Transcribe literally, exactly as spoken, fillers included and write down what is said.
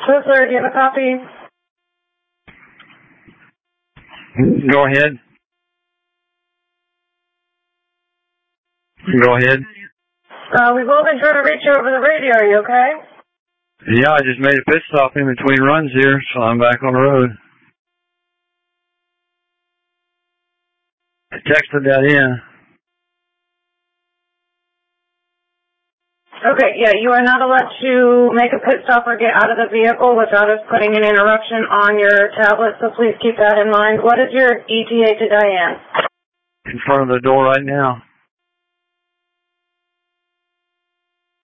Whistler, do you have a copy? Go ahead. Go ahead. Uh, we've all been trying to reach you over the radio. Are you okay? Yeah, I just made a pit stop in between runs here, so I'm back on the road. I texted that in. Okay, yeah, you are not allowed to make a pit stop or get out of the vehicle without us putting an interruption on your tablet, so please keep that in mind. What is your E T A to Diane? In front of the door right now.